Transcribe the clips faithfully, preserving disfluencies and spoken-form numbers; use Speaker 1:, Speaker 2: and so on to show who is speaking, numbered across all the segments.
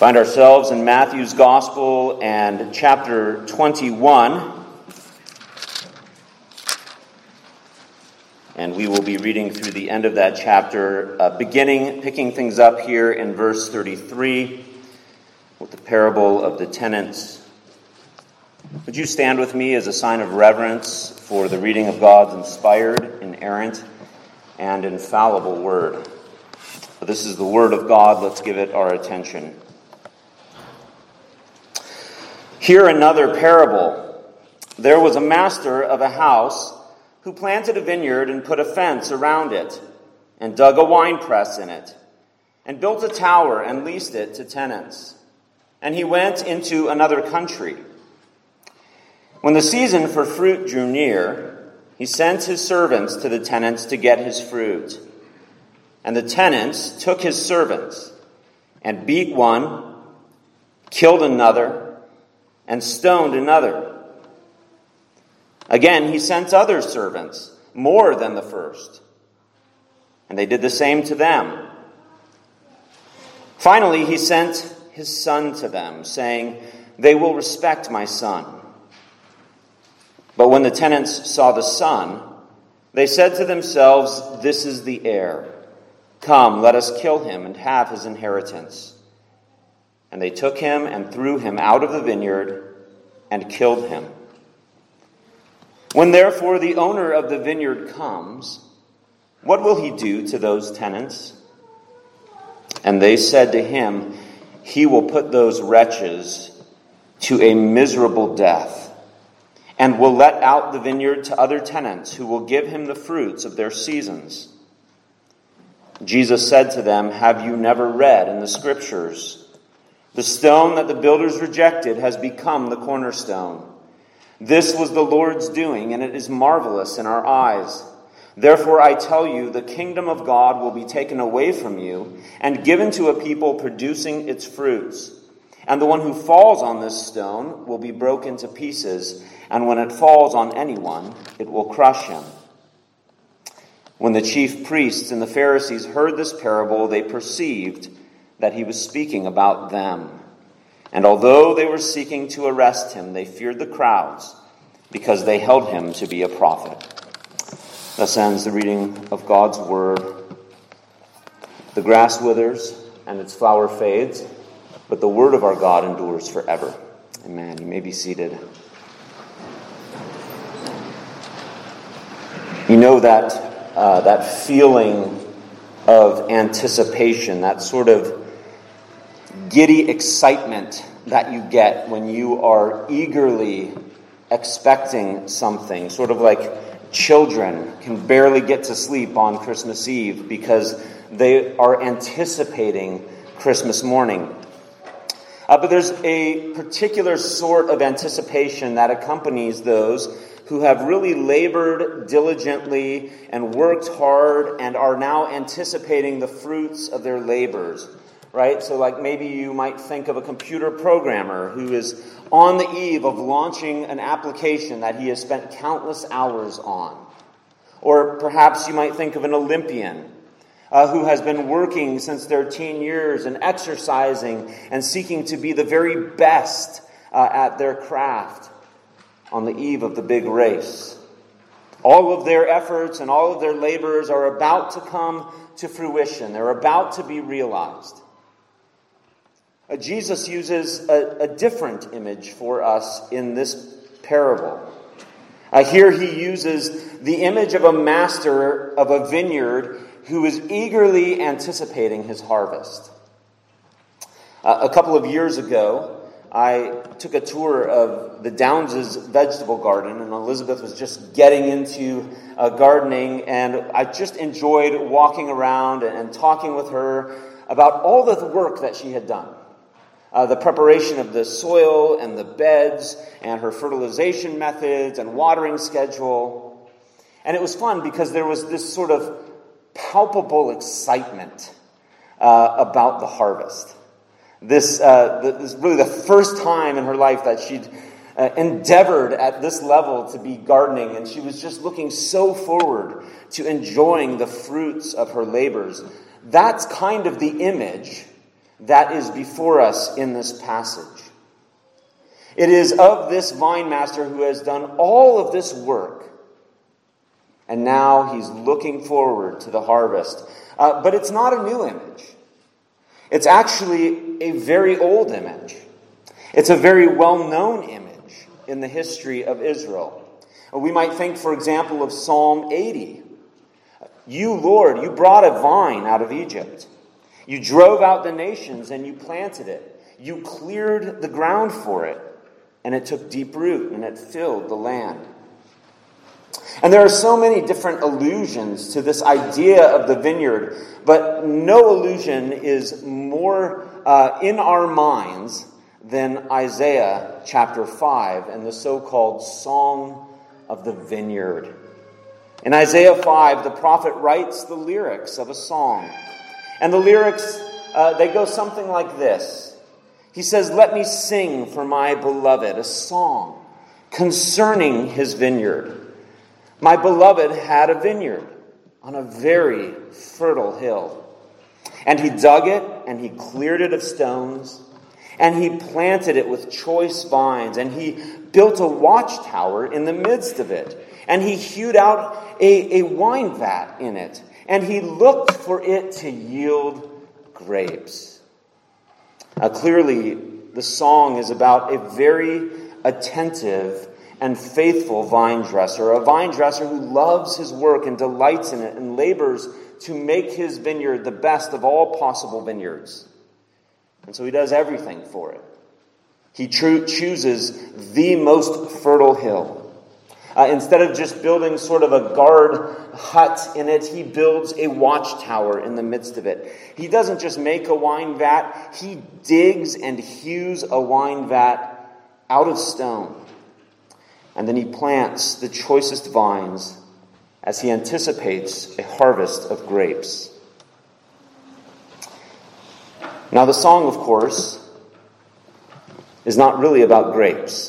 Speaker 1: Find ourselves in Matthew's Gospel and chapter twenty-one. And we will be reading through the end of that chapter, uh, beginning, picking things up here in verse thirty-three with the parable of the tenants. Would you stand with me as a sign of reverence for the reading of God's inspired, inerrant, and infallible word? But this is the word of God. Let's give it our attention. Here another parable. There was a master of a house who planted a vineyard and put a fence around it, and dug a winepress in it, and built a tower and leased it to tenants. And he went into another country. When the season for fruit drew near, he sent his servants to the tenants to get his fruit. And the tenants took his servants, and beat one, killed another, and stoned another. Again, he sent other servants, more than the first, and they did the same to them. Finally, he sent his son to them, saying, "They will respect my son." But when the tenants saw the son, they said to themselves, "This is the heir. Come, let us kill him and have his inheritance." And they took him and threw him out of the vineyard and killed him. When therefore the owner of the vineyard comes, what will he do to those tenants? And they said to him, "He will put those wretches to a miserable death, and will let out the vineyard to other tenants who will give him the fruits of their seasons." Jesus said to them, "Have you never read in the Scriptures, the stone that the builders rejected has become the cornerstone? This was the Lord's doing, and it is marvelous in our eyes. Therefore I tell you, the kingdom of God will be taken away from you and given to a people producing its fruits. And the one who falls on this stone will be broken to pieces, and when it falls on anyone, it will crush him." When the chief priests and the Pharisees heard this parable, they perceived that he was speaking about them. And although they were seeking to arrest him, they feared the crowds, because they held him to be a prophet. Thus ends the reading of God's word. The grass withers and its flower fades, but the word of our God endures forever. Amen. You may be seated. You know that uh, that feeling of anticipation, that sort of giddy excitement that you get when you are eagerly expecting something, sort of like children can barely get to sleep on Christmas Eve because they are anticipating Christmas morning. Uh, but there's a particular sort of anticipation that accompanies those who have really labored diligently and worked hard and are now anticipating the fruits of their labors. Right? So like maybe you might think of a computer programmer who is on the eve of launching an application that he has spent countless hours on. Or perhaps you might think of an Olympian uh, who has been working since their teen years and exercising and seeking to be the very best uh, at their craft on the eve of the big race. All of their efforts and all of their labors are about to come to fruition. They're about to be realized. Uh, Jesus uses a, a different image for us in this parable. Uh, here he uses the image of a master of a vineyard who is eagerly anticipating his harvest. Uh, a couple of years ago, I took a tour of the Downs' vegetable garden, and Elizabeth was just getting into uh, gardening, and I just enjoyed walking around and, and talking with her about all the work that she had done. Uh, the preparation of the soil and the beds and her fertilization methods and watering schedule. And it was fun because there was this sort of palpable excitement uh, about the harvest. This, uh, this is really the first time in her life that she'd uh, endeavored at this level to be gardening, and she was just looking so forward to enjoying the fruits of her labors. That's kind of the image that is before us in this passage. It is of this vine master who has done all of this work, and now he's looking forward to the harvest. Uh, but it's not a new image. It's actually a very old image. It's a very well-known image in the history of Israel. We might think, for example, of Psalm eighty. You, Lord, you brought a vine out of Egypt. You drove out the nations and you planted it. You cleared the ground for it, and it took deep root and it filled the land. And there are so many different allusions to this idea of the vineyard, but no allusion is more uh, in our minds than Isaiah chapter five and the so-called Song of the Vineyard. In Isaiah five, the prophet writes the lyrics of a song. And the lyrics, uh, they go something like this. He says, "Let me sing for my beloved a song concerning his vineyard. My beloved had a vineyard on a very fertile hill. And he dug it, and he cleared it of stones, and he planted it with choice vines, and he built a watchtower in the midst of it, and he hewed out a, a wine vat in it, and he looked for it to yield grapes." Now, clearly, the song is about a very attentive and faithful vine dresser, a vine dresser who loves his work and delights in it and labors to make his vineyard the best of all possible vineyards. And so he does everything for it. He tro- chooses the most fertile hill. Uh, instead of just building sort of a guard hut in it, he builds a watchtower in the midst of it. He doesn't just make a wine vat, he digs and hews a wine vat out of stone. And then he plants the choicest vines as he anticipates a harvest of grapes. Now, the song, of course, is not really about grapes.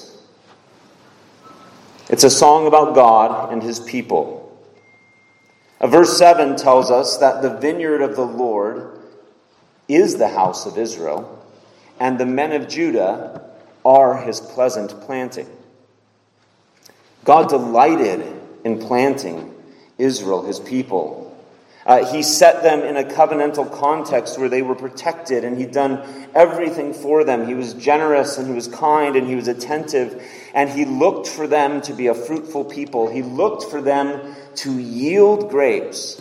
Speaker 1: It's a song about God and his people. Uh, verse seven tells us that the vineyard of the Lord is the house of Israel, and the men of Judah are his pleasant planting. God delighted in planting Israel, his people. Uh, he set them in a covenantal context where they were protected, and he'd done everything for them. He was generous, and he was kind, and he was attentive, and he looked for them to be a fruitful people. He looked for them to yield grapes.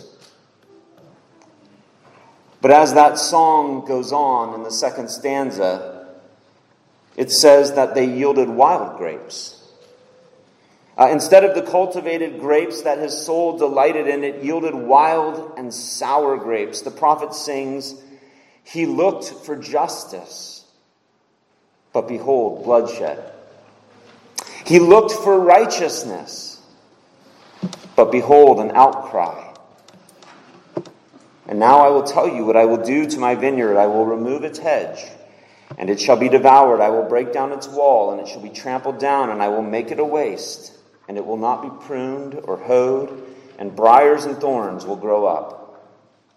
Speaker 1: But as that song goes on in the second stanza, it says that they yielded wild grapes. Uh, instead of the cultivated grapes that his soul delighted in, it yielded wild and sour grapes. The prophet sings, "He looked for justice, but behold, bloodshed. He looked for righteousness, but behold, an outcry. And now I will tell you what I will do to my vineyard. I will remove its hedge, and it shall be devoured. I will break down its wall, and it shall be trampled down, and I will make it a waste. And it will not be pruned or hoed, and briars and thorns will grow up."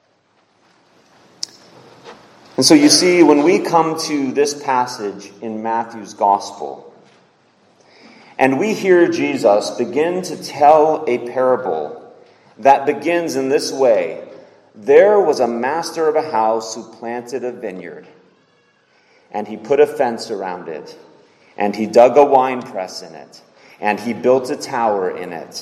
Speaker 1: And so you see, when we come to this passage in Matthew's Gospel, and we hear Jesus begin to tell a parable that begins in this way: "There was a master of a house who planted a vineyard, and he put a fence around it, and he dug a winepress in it, and he built a tower in it."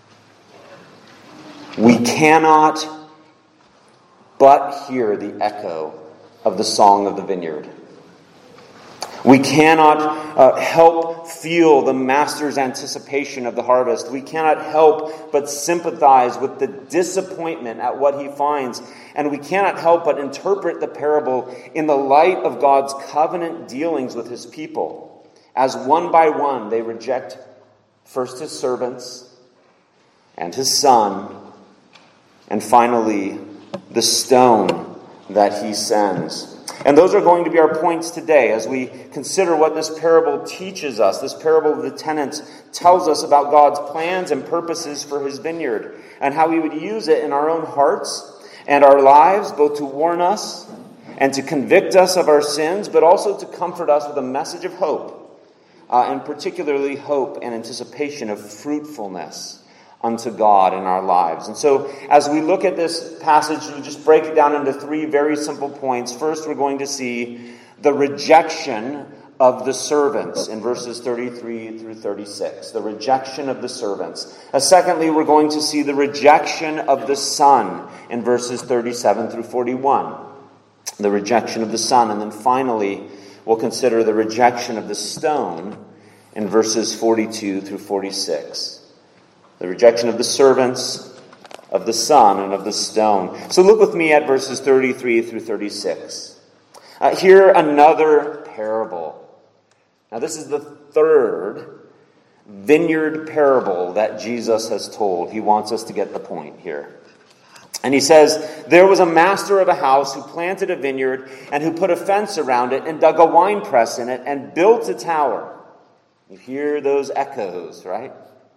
Speaker 1: We cannot but hear the echo of the Song of the Vineyard. We cannot uh, help feel the master's anticipation of the harvest. We cannot help but sympathize with the disappointment at what he finds. And we cannot help but interpret the parable in the light of God's covenant dealings with his people, as one by one they reject first his servants, and his son, and finally the stone that he sends. And those are going to be our points today as we consider what this parable teaches us. This parable of the tenants tells us about God's plans and purposes for his vineyard, and how he would use it in our own hearts and our lives, both to warn us and to convict us of our sins, but also to comfort us with a message of hope, uh, and particularly hope and anticipation of fruitfulness unto God in our lives. And so as we look at this passage, we'll just break it down into three very simple points. First, we're going to see the rejection of the servants in verses thirty-three through thirty-six. The rejection of the servants. Uh, secondly, we're going to see the rejection of the Son in verses thirty-seven through forty-one. The rejection of the Son. And then finally, we'll consider the rejection of the stone in verses forty-two through forty-six. The rejection of the servants, of the Son, and of the stone. So look with me at verses thirty-three through thirty-six. Uh, here another parable. Now this is the third vineyard parable that Jesus has told. He wants us to get the point here. And he says, there was a master of a house who planted a vineyard and who put a fence around it and dug a winepress in it and built a tower. You hear those echoes, right?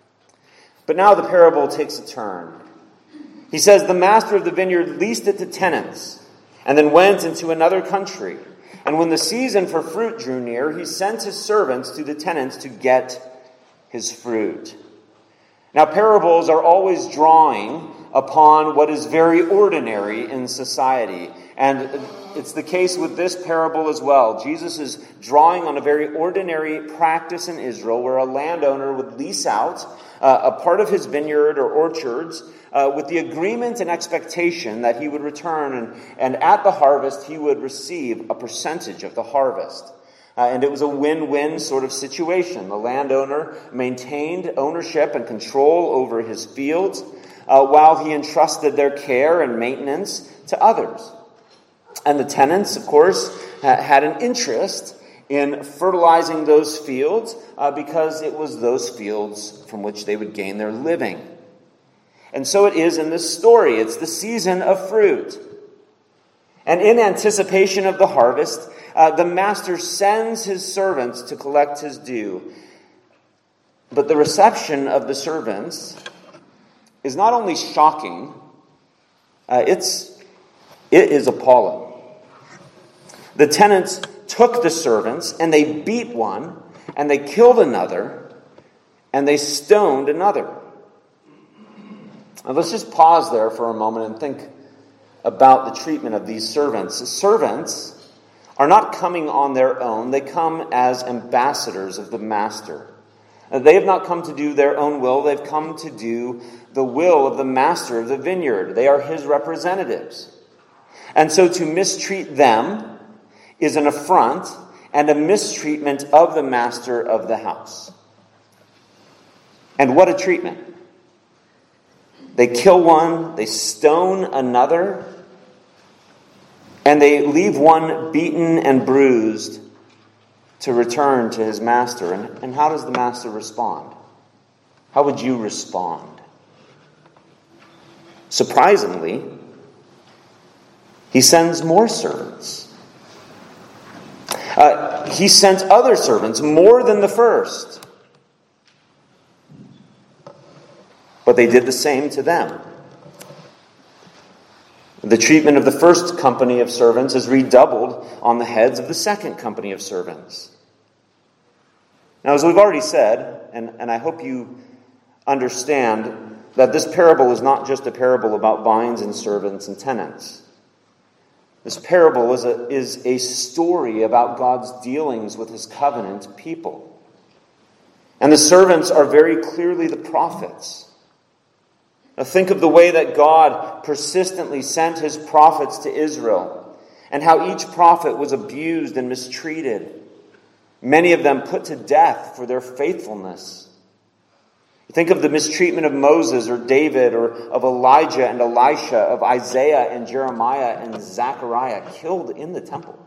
Speaker 1: But now the parable takes a turn. He says, the master of the vineyard leased it to tenants and then went into another country. And when the season for fruit drew near, he sent his servants to the tenants to get his fruit. Now, parables are always drawing upon what is very ordinary in society. And it's the case with this parable as well. Jesus is drawing on a very ordinary practice in Israel where a landowner would lease out uh, a part of his vineyard or orchards uh, with the agreement and expectation that he would return and, and at the harvest he would receive a percentage of the harvest. Uh, and it was a win-win sort of situation. The landowner maintained ownership and control over his fields uh, while he entrusted their care and maintenance to others. And the tenants, of course, had an interest in fertilizing those fields uh, because it was those fields from which they would gain their living. And so it is in this story. It's the season of fruit. And in anticipation of the harvest, uh, the master sends his servants to collect his due. But the reception of the servants is not only shocking, uh, it's it is appalling. The tenants took the servants, and they beat one, and they killed another, and they stoned another. Now let's just pause there for a moment and think about the treatment of these servants. The servants are not coming on their own. They come as ambassadors of the master. They have not come to do their own will. They've come to do the will of the master of the vineyard. They are his representatives. And so to mistreat them is an affront and a mistreatment of the master of the house. And what a treatment. They kill one, they stone another, and they leave one beaten and bruised to return to his master. And, and how does the master respond? How would you respond? Surprisingly, he sends more servants. Uh, he sent other servants, more than the first. But they did the same to them. The treatment of the first company of servants is redoubled on the heads of the second company of servants. Now, as we've already said, and, and I hope you understand that this parable is not just a parable about vines and servants and tenants. This parable is a, is a story about God's dealings with his covenant people. And the servants are very clearly the prophets. Now think of the way that God persistently sent his prophets to Israel and how each prophet was abused and mistreated. Many of them put to death for their faithfulness. Think of the mistreatment of Moses or David or of Elijah and Elisha, of Isaiah and Jeremiah and Zechariah killed in the temple.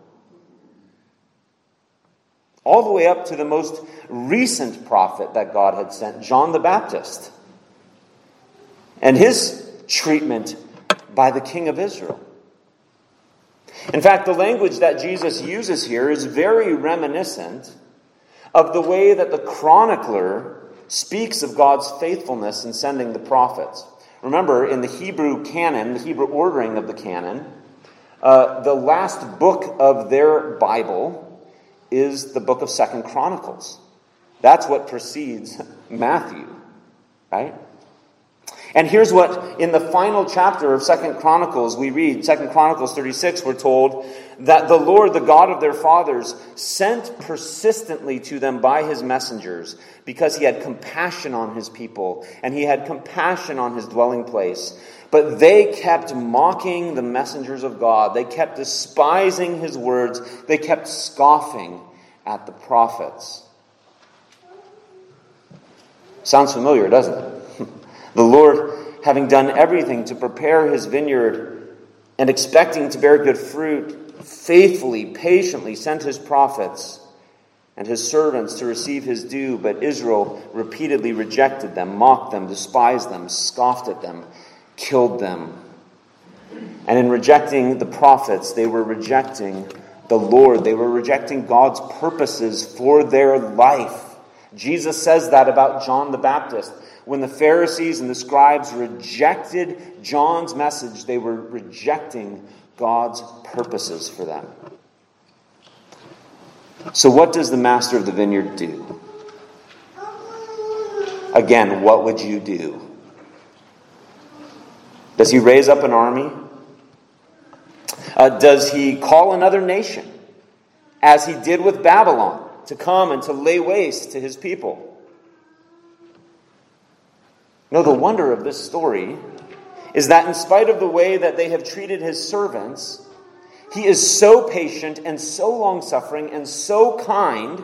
Speaker 1: All the way up to the most recent prophet that God had sent, John the Baptist, and his treatment by the king of Israel. In fact, the language that Jesus uses here is very reminiscent of the way that the chronicler speaks of God's faithfulness in sending the prophets. Remember, in the Hebrew canon, the Hebrew ordering of the canon, Uh, the last book of their Bible is the book of Second Chronicles. That's what precedes Matthew, right? And here's what, in the final chapter of Second Chronicles, we read, Second Chronicles thirty-six, we're told that the Lord, the God of their fathers, sent persistently to them by his messengers because he had compassion on his people and he had compassion on his dwelling place. But they kept mocking the messengers of God. They kept despising his words. They kept scoffing at the prophets. Sounds familiar, doesn't it? The Lord, having done everything to prepare his vineyard and expecting to bear good fruit, faithfully, patiently sent his prophets and his servants to receive his due, but Israel repeatedly rejected them, mocked them, despised them, scoffed at them, killed them. And in rejecting the prophets, they were rejecting the Lord. They were rejecting God's purposes for their life. Jesus says that about John the Baptist. When the Pharisees and the scribes rejected John's message, they were rejecting God's purposes for them. So what does the master of the vineyard do? Again, what would you do? Does he raise up an army? Uh, does he call another nation, as he did with Babylon, to come and to lay waste to his people? No, the wonder of this story is that in spite of the way that they have treated his servants, he is so patient and so long-suffering and so kind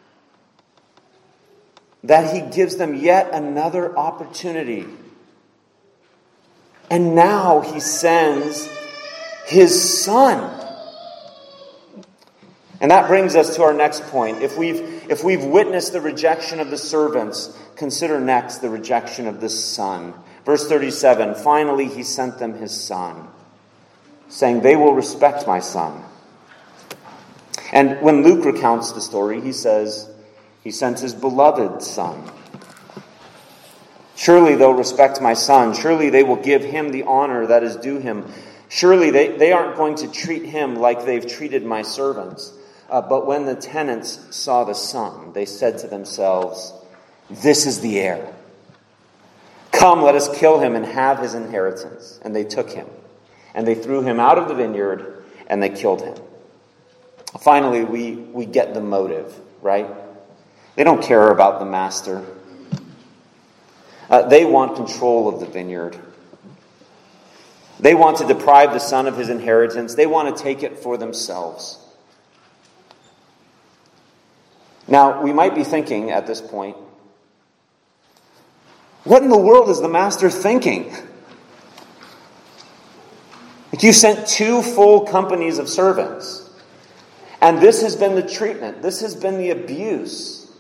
Speaker 1: that he gives them yet another opportunity. And now he sends his son. And that brings us to our next point. If we've, if we've witnessed the rejection of the servants, consider next the rejection of the Son. Verse thirty-seven, finally he sent them his Son, saying, they will respect my Son. And when Luke recounts the story, he says, he sent his beloved Son. Surely they'll respect my Son. Surely they will give him the honor that is due him. Surely they, they aren't going to treat him like they've treated my servants. Uh, but when the tenants saw the Son, they said to themselves, this is the heir. Come, let us kill him and have his inheritance. And they took him, and they threw him out of the vineyard, and they killed him. Finally, we, we get the motive, right? They don't care about the master. Uh, they want control of the vineyard. They want to deprive the son of his inheritance. They want to take it for themselves. Now, we might be thinking at this point, what in the world is the master thinking? Like, you sent two full companies of servants, and this has been the treatment. This has been the abuse.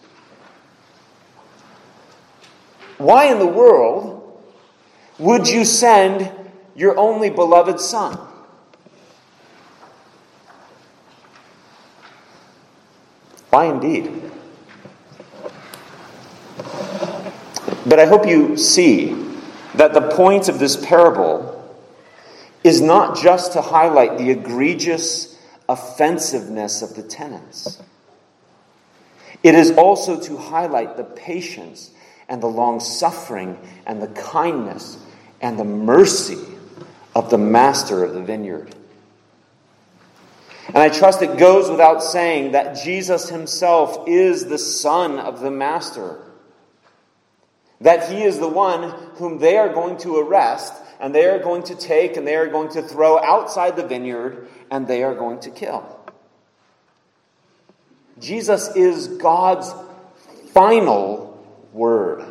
Speaker 1: Why in the world would you send your only beloved son? Why indeed? But I hope you see that the point of this parable is not just to highlight the egregious offensiveness of the tenants. It is also to highlight the patience and the long-suffering and the kindness and the mercy of the master of the vineyard. And I trust it goes without saying that Jesus himself is the son of the master. That he is the one whom they are going to arrest, and they are going to take, and they are going to throw outside the vineyard, and they are going to kill. Jesus is God's final word.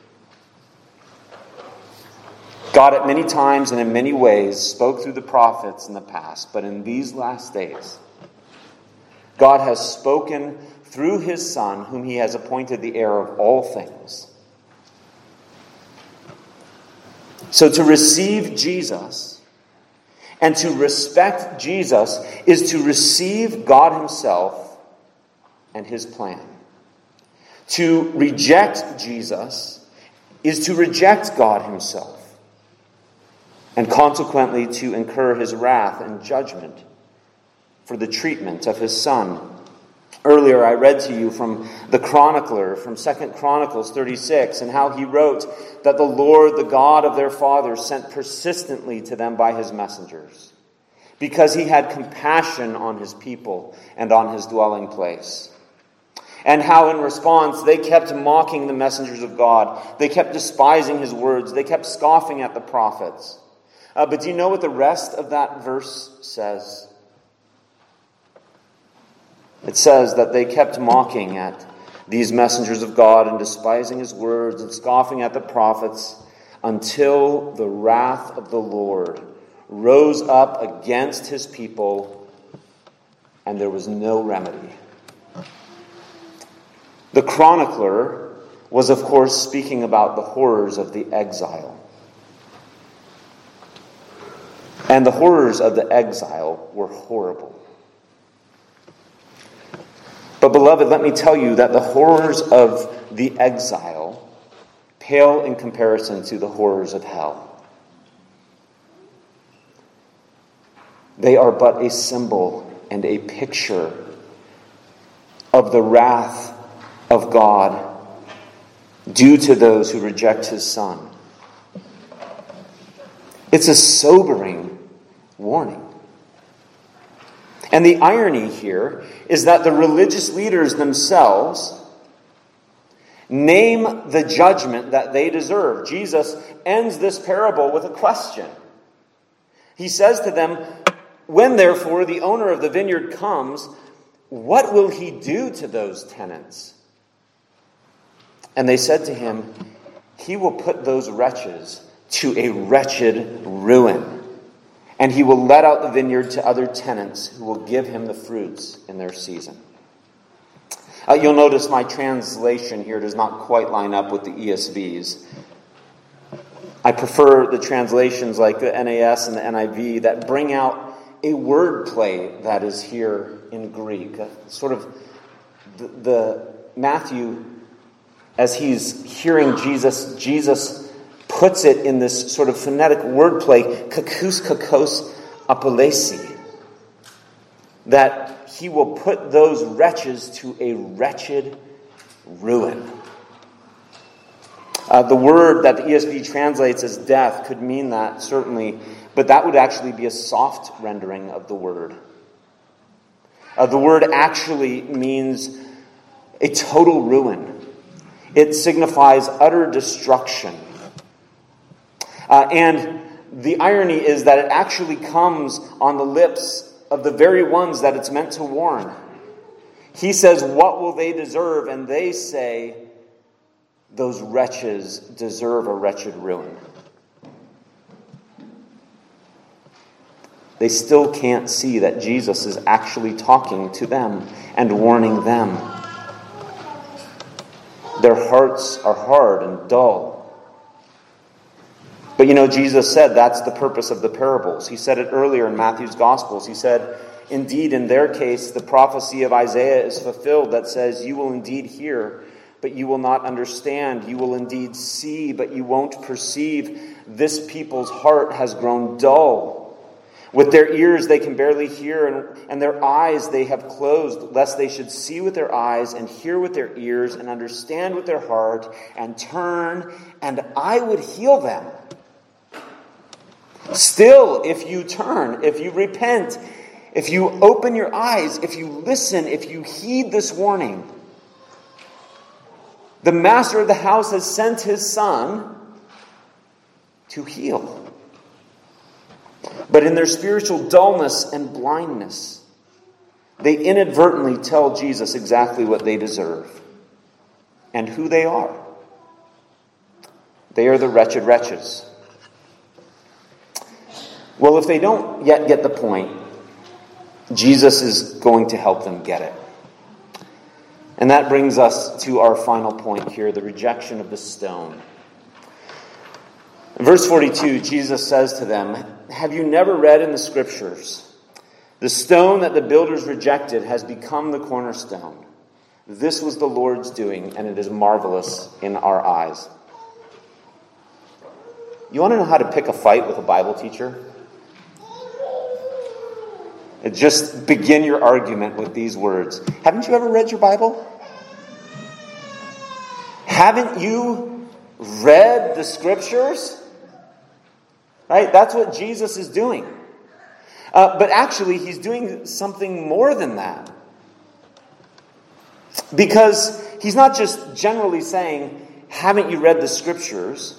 Speaker 1: God at many times and in many ways spoke through the prophets in the past, but in these last days, God has spoken through his Son, whom he has appointed the heir of all things. So to receive Jesus and to respect Jesus is to receive God himself and his plan. To reject Jesus is to reject God himself. and consequently to incur his wrath and judgment for the treatment of his son. Earlier I read to you from the chronicler, from Second Chronicles thirty-six, and how he wrote that the Lord, the God of their fathers, sent persistently to them by his messengers, because he had compassion on his people and on his dwelling place. And how in response they kept mocking the messengers of God. They kept despising his words. They kept scoffing at the prophets. Uh, but do you know what the rest of that verse says? It says that they kept mocking at these messengers of God and despising his words and scoffing at the prophets until the wrath of the Lord rose up against his people and there was no remedy. The chronicler was, of course, speaking about the horrors of the exile. And the horrors of the exile were horrible. But beloved, let me tell you that the horrors of the exile pale in comparison to the horrors of hell. They are but a symbol and a picture of the wrath of God due to those who reject his Son. It's a sobering warning. And the irony here is that the religious leaders themselves name the judgment that they deserve. Jesus ends this parable with a question. He says to them, "When therefore the owner of the vineyard comes, what will he do to those tenants?" And they said to him, "He will put those wretches to a wretched ruin. And he will let out the vineyard to other tenants who will give him the fruits in their season." Uh, you'll notice my translation here does not quite line up with the E S V's. I prefer the translations like the N A S and the N I V that bring out a wordplay that is here in Greek. Uh, sort of the, the Matthew, as he's hearing Jesus, Jesus puts it in this sort of phonetic wordplay, kakous kakos apolesi, that he will put those wretches to a wretched ruin. Uh, the word that the E S V translates as death could mean that, certainly, but that would actually be a soft rendering of the word. Uh, the word actually means a total ruin. It signifies utter destruction. Uh, and the irony is that it actually comes on the lips of the very ones that it's meant to warn. He says, "What will they deserve?" And they say, "Those wretches deserve a wretched ruin." They still can't see that Jesus is actually talking to them and warning them. Their hearts are hard and dull. But you know, Jesus said that's the purpose of the parables. He said it earlier in Matthew's Gospels. He said, "Indeed, in their case, the prophecy of Isaiah is fulfilled that says, 'You will indeed hear, but you will not understand. You will indeed see, but you won't perceive. This people's heart has grown dull. With their ears they can barely hear, and, and their eyes they have closed, lest they should see with their eyes and hear with their ears and understand with their heart and turn, and I would heal them.' Still, if you turn, if you repent, if you open your eyes, if you listen, if you heed this warning, the master of the house has sent his Son to heal. But in their spiritual dullness and blindness, they inadvertently tell Jesus exactly what they deserve and who they are. They are the wretched wretches. Well, if they don't yet get the point, Jesus is going to help them get it. And that brings us to our final point here, the rejection of the stone. In verse forty-two, Jesus says to them, "Have you never read in the Scriptures, the stone that the builders rejected has become the cornerstone? This was the Lord's doing, and it is marvelous in our eyes." You want to know how to pick a fight with a Bible teacher? Just begin your argument with these words. Haven't you ever read your Bible? Haven't you read the Scriptures? Right? That's what Jesus is doing. Uh, but actually, he's doing something more than that. Because he's not just generally saying, haven't you read the Scriptures?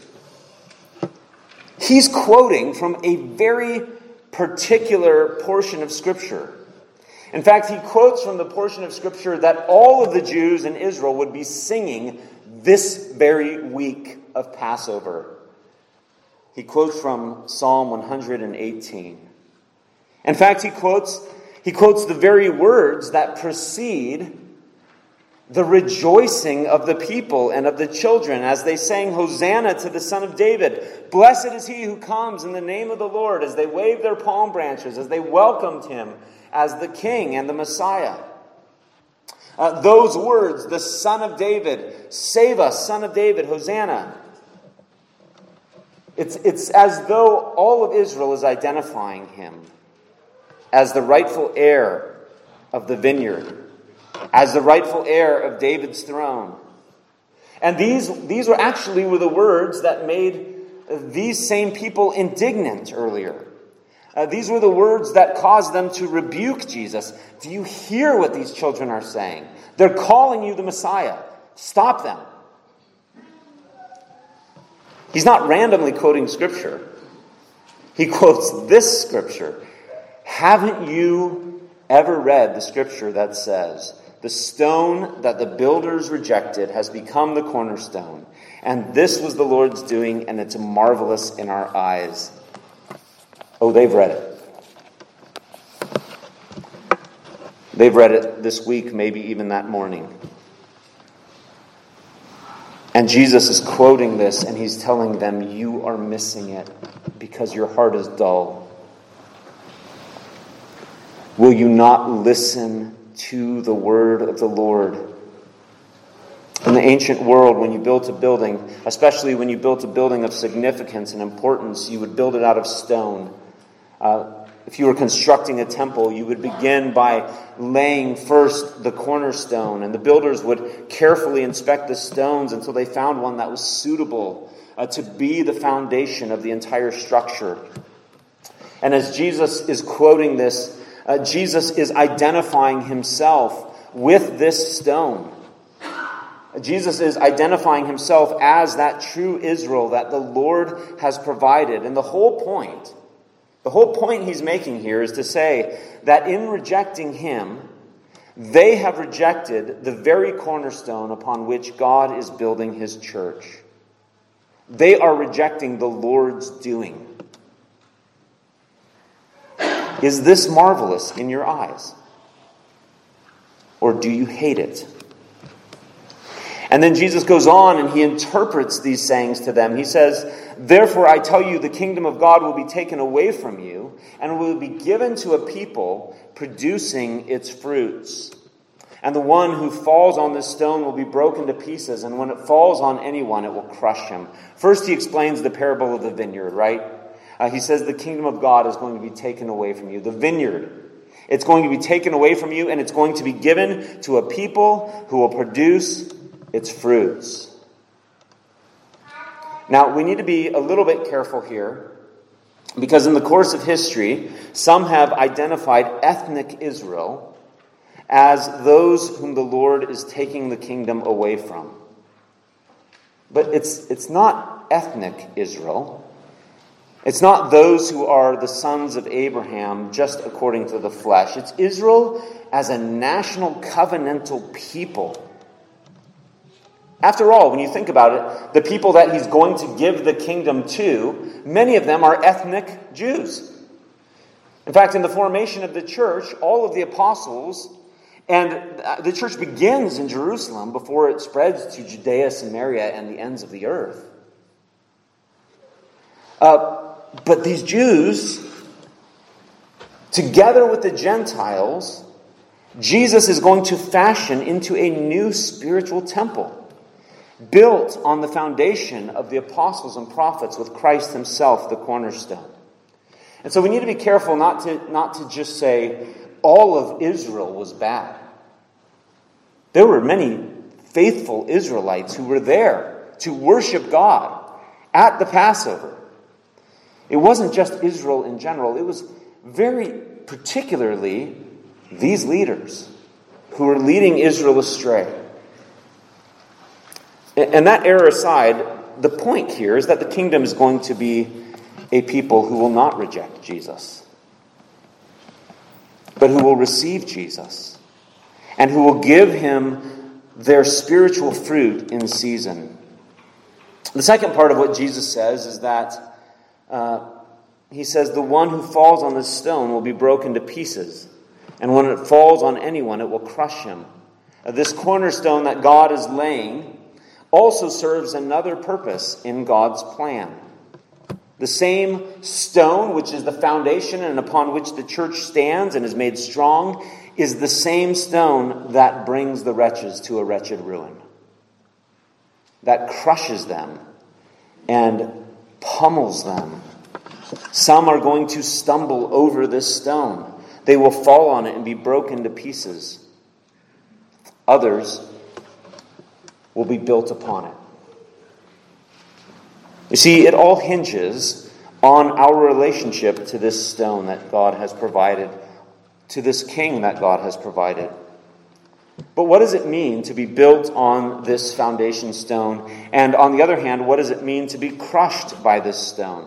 Speaker 1: He's quoting from a very particular portion of Scripture. In fact, he quotes from the portion of Scripture that all of the Jews in Israel would be singing this very week of Passover. He quotes from Psalm one hundred eighteen. In fact, he quotes, he quotes the very words that precede the rejoicing of the people and of the children as they sang, Hosanna to the Son of David. Blessed is he who comes in the name of the Lord, as they waved their palm branches, as they welcomed him as the King and the Messiah. Uh, those words, the Son of David, save us, Son of David, Hosanna. It's, it's as though all of Israel is identifying him as the rightful heir of the vineyard, as the rightful heir of David's throne. And these, these were actually were the words that made these same people indignant earlier. Uh, these were the words that caused them to rebuke Jesus. Do you hear what these children are saying? They're calling you the Messiah. Stop them. He's not randomly quoting Scripture. He quotes this Scripture. Haven't you ever read the Scripture that says, the stone that the builders rejected has become the cornerstone, and this was the Lord's doing, and it's marvelous in our eyes? Oh, they've read it. They've read it this week, maybe even that morning. And Jesus is quoting this, and he's telling them, you are missing it because your heart is dull. Will you not listen to the word of the Lord? In the ancient world, when you built a building, especially when you built a building of significance and importance, you would build it out of stone. Uh, if you were constructing a temple, you would begin by laying first the cornerstone, and the builders would carefully inspect the stones until they found one that was suitable uh, to be the foundation of the entire structure. And as Jesus is quoting this, Uh, Jesus is identifying himself with this stone. Jesus is identifying himself as that true Israel that the Lord has provided. And the whole point, the whole point he's making here is to say that in rejecting him, they have rejected the very cornerstone upon which God is building his church. They are rejecting the Lord's doing. Is this marvelous in your eyes? Or do you hate it? And then Jesus goes on and he interprets these sayings to them. He says, therefore I tell you, the kingdom of God will be taken away from you and will be given to a people producing its fruits. And the one who falls on this stone will be broken to pieces, and when it falls on anyone, it will crush him. First he explains the parable of the vineyard, right? Uh, he says the kingdom of God is going to be taken away from you. The vineyard. It's going to be taken away from you, and it's going to be given to a people who will produce its fruits. Now, we need to be a little bit careful here, because in the course of history, some have identified ethnic Israel as those whom the Lord is taking the kingdom away from. But it's, it's not ethnic Israel. It's not those who are the sons of Abraham just according to the flesh. It's Israel as a national covenantal people. After all, when you think about it, the people that he's going to give the kingdom to, many of them are ethnic Jews. In fact, in the formation of the church, all of the apostles, and the church begins in Jerusalem before it spreads to Judea, Samaria, and the ends of the earth. Uh, But these Jews, together with the Gentiles, Jesus is going to fashion into a new spiritual temple. built on the foundation of the apostles and prophets with Christ himself, the cornerstone. And so we need to be careful not to, not to just say all of Israel was bad. There were many faithful Israelites who were there to worship God at the Passover. It wasn't just Israel in general. It was very particularly these leaders who were leading Israel astray. And that error aside, the point here is that the kingdom is going to be a people who will not reject Jesus, but who will receive Jesus and who will give him their spiritual fruit in season. The second part of what Jesus says is that uh, he says, the one who falls on this stone will be broken to pieces, and when it falls on anyone, it will crush him. Uh, this cornerstone that God is laying also serves another purpose in God's plan. The same stone, which is the foundation and upon which the church stands and is made strong, is the same stone that brings the wretches to a wretched ruin, that crushes them and pummels them. Some are going to stumble over this stone. They will fall on it and be broken to pieces. Others will be built upon it. You see, it all hinges on our relationship to this stone that God has provided, to this king that God has provided. But what does it mean to be built on this foundation stone? And on the other hand, what does it mean to be crushed by this stone?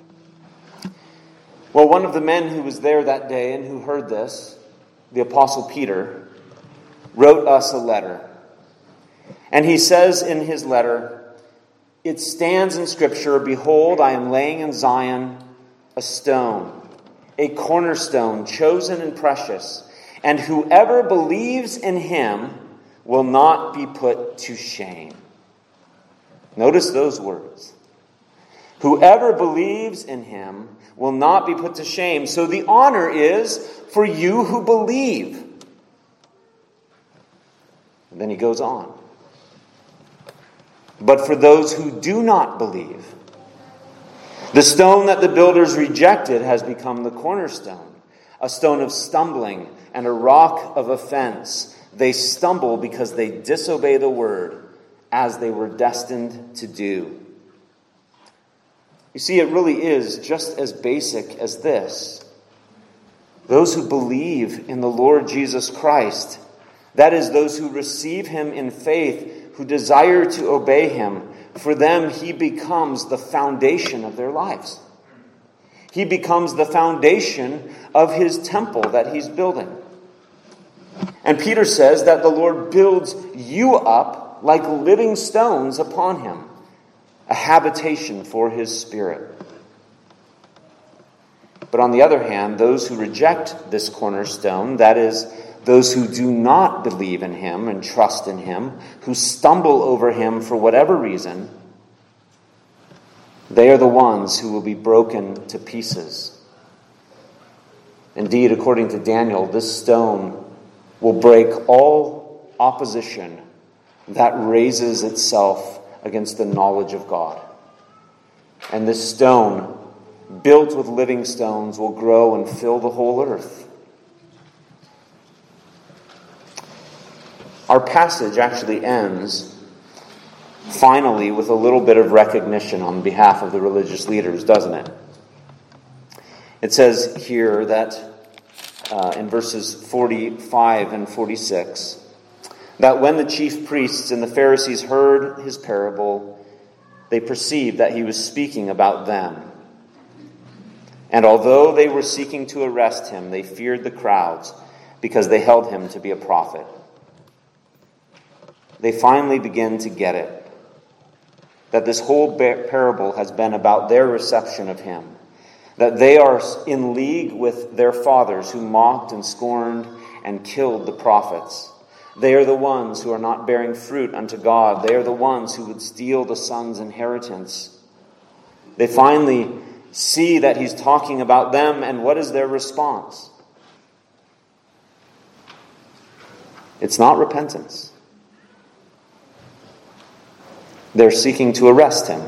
Speaker 1: Well, one of the men who was there that day and who heard this, the Apostle Peter, wrote us a letter. And he says in his letter, it stands in Scripture, behold, I am laying in Zion a stone, a cornerstone, chosen and precious, and whoever believes in him will not be put to shame. Notice those words. Whoever believes in him will not be put to shame. So the honor is for you who believe. And then he goes on. But for those who do not believe, the stone that the builders rejected has become the cornerstone, a stone of stumbling and a rock of offense. They stumble because they disobey the word, as they were destined to do. You see, it really is just as basic as this. Those who believe in the Lord Jesus Christ, that is, those who receive him in faith, who desire to obey him, for them he becomes the foundation of their lives. He becomes the foundation of his temple that he's building. And Peter says that the Lord builds you up like living stones upon him, a habitation for his Spirit. But on the other hand, those who reject this cornerstone, that is, those who do not believe in him and trust in him, who stumble over him for whatever reason, they are the ones who will be broken to pieces. Indeed, according to Daniel, this stone will break all opposition that raises itself against the knowledge of God. And this stone, built with living stones, will grow and fill the whole earth. Our passage actually ends, finally, with a little bit of recognition on behalf of the religious leaders, doesn't it? It says here that uh, in verses forty-five and forty-six, that when the chief priests and the Pharisees heard his parable, they perceived that he was speaking about them. And although they were seeking to arrest him, they feared the crowds because they held him to be a prophet. They finally begin to get it, that this whole parable has been about their reception of him, that they are in league with their fathers who mocked and scorned and killed the prophets. They are the ones who are not bearing fruit unto God. They are the ones who would steal the son's inheritance. They finally see that he's talking about them, and what is their response? It's not repentance. they're seeking to arrest him.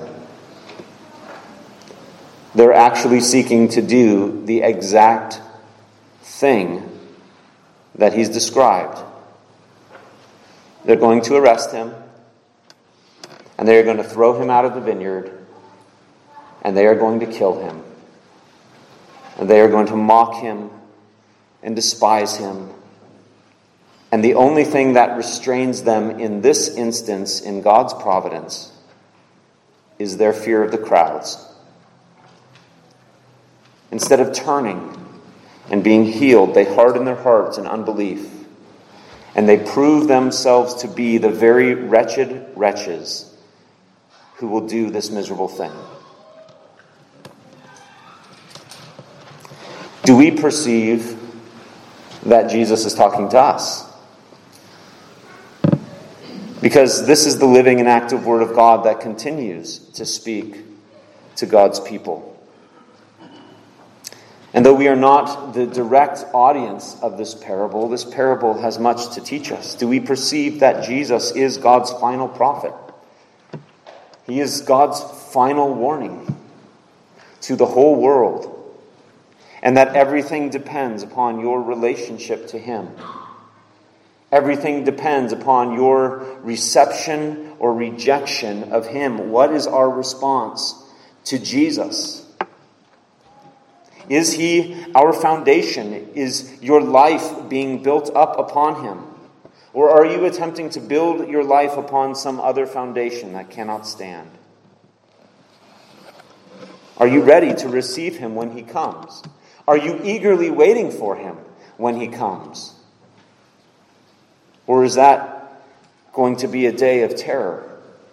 Speaker 1: They're actually seeking to do the exact thing that he's described. They're going to arrest him, and they are going to throw him out of the vineyard, and they are going to kill him. And they are going to mock him and despise him. And the only thing that restrains them in this instance, in God's providence, is their fear of the crowds. Instead of turning and being healed, they harden their hearts in unbelief, and they prove themselves to be the very wretched wretches who will do this miserable thing. Do we perceive that Jesus is talking to us? Because this is the living and active Word of God that continues to speak to God's people. And though we are not the direct audience of this parable, this parable has much to teach us. Do we perceive that Jesus is God's final prophet? He is God's final warning to the whole world, and that everything depends upon your relationship to Him. Everything depends upon your reception or rejection of Him. What is our response to Jesus? Is He our foundation? Is your life being built up upon Him? Or are you attempting to build your life upon some other foundation that cannot stand? Are you ready to receive Him when He comes? Are you eagerly waiting for Him when He comes? Or is that going to be a day of terror?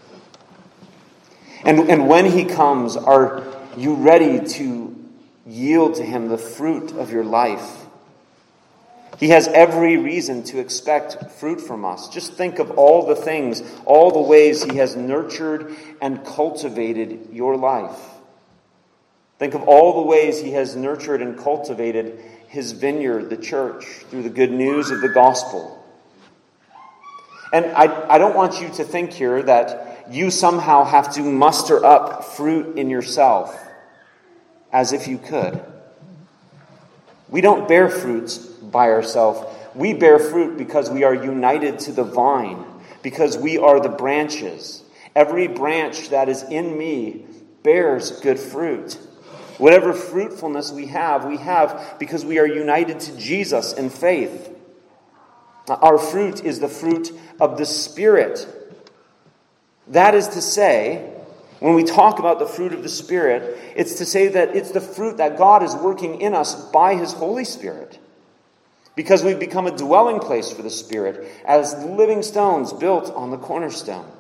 Speaker 1: And, and when He comes, are you ready to yield to Him the fruit of your life? He has every reason to expect fruit from us. Just think of all the things, all the ways He has nurtured and cultivated your life. Think of all the ways He has nurtured and cultivated His vineyard, the church, through the good news of the gospel. And I, I don't want you to think here that you somehow have to muster up fruit in yourself as if you could. We don't bear fruits by ourselves. We bear fruit because we are united to the vine, because we are the branches. Every branch that is in me bears good fruit. Whatever fruitfulness we have, we have because we are united to Jesus in faith. Our fruit is the fruit of the Spirit. That is to say, when we talk about the fruit of the Spirit, it's to say that it's the fruit that God is working in us by His Holy Spirit. Because we've become a dwelling place for the Spirit as living stones built on the cornerstone.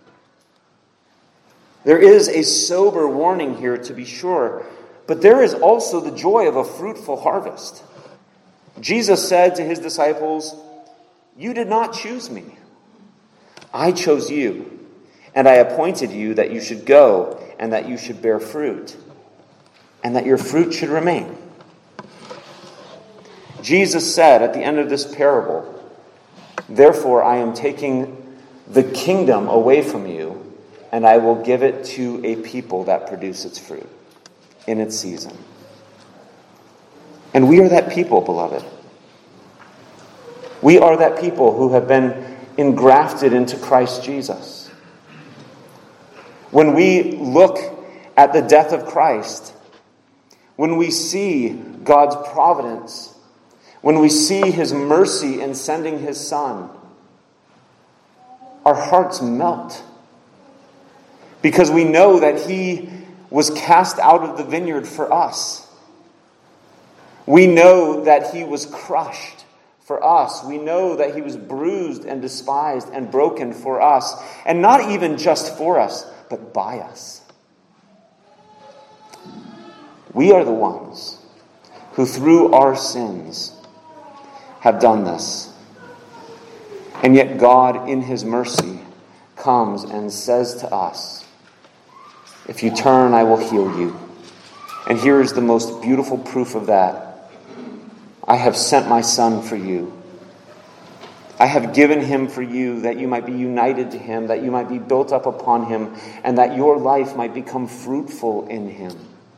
Speaker 1: There is a sober warning here, to be sure, but there is also the joy of a fruitful harvest. Jesus said to His disciples, "You did not choose me. I chose you. And I appointed you that you should go and that you should bear fruit, and that your fruit should remain." Jesus said at the end of this parable, "Therefore I am taking the kingdom away from you, and I will give it to a people that produce its fruit in its season." And we are that people, beloved. We are that people who have been engrafted into Christ Jesus. When we look at the death of Christ, when we see God's providence, when we see His mercy in sending His Son, our hearts melt. Because we know that He was cast out of the vineyard for us. We know that He was crushed for us. We know that He was bruised and despised and broken for us. And not even just for us, but by us. We are the ones who through our sins have done this. And yet God, in His mercy, comes and says to us, "If you turn, I will heal you." And here is the most beautiful proof of that. "I have sent my Son for you." I have given him for you, that you might be united to him, that you might be built up upon him, and that your life might become fruitful in him.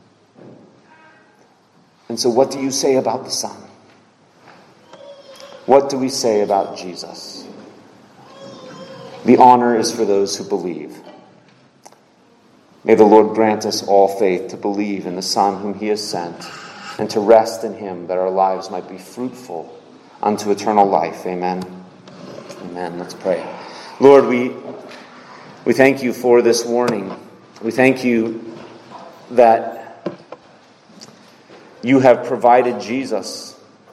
Speaker 1: And so what do you say about the Son? What do we say about Jesus? The honor is for those who believe. May the Lord grant us all faith to believe in the Son whom he has sent, and to rest in him, that our lives might be fruitful unto eternal life. Amen. Amen. Let's pray. Lord, we we thank you for this warning. We thank you that you have provided Jesus.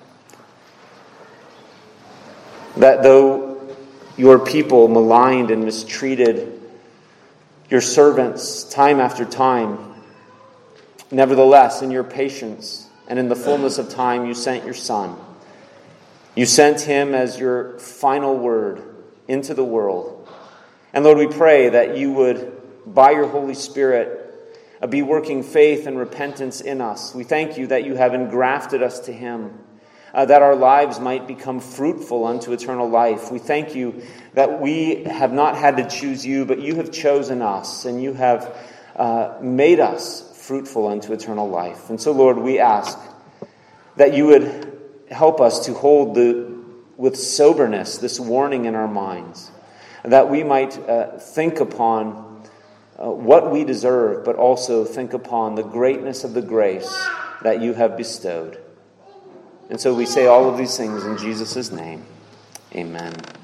Speaker 1: That though your people maligned and mistreated your servants time after time, nevertheless, in your patience and in the fullness of time, you sent your Son. You sent him as your final word into the world. And Lord, we pray that you would, by your Holy Spirit, be working faith and repentance in us. We thank you that you have engrafted us to him, uh, that our lives might become fruitful unto eternal life. We thank you that we have not had to choose you, but you have chosen us, and you have uh, made us fruitful unto eternal life. And so, Lord, we ask that you would help us to hold the with soberness this warning in our minds, that we might uh, think upon uh, what we deserve, but also think upon the greatness of the grace that you have bestowed. And so we say all of these things in Jesus' name. Amen.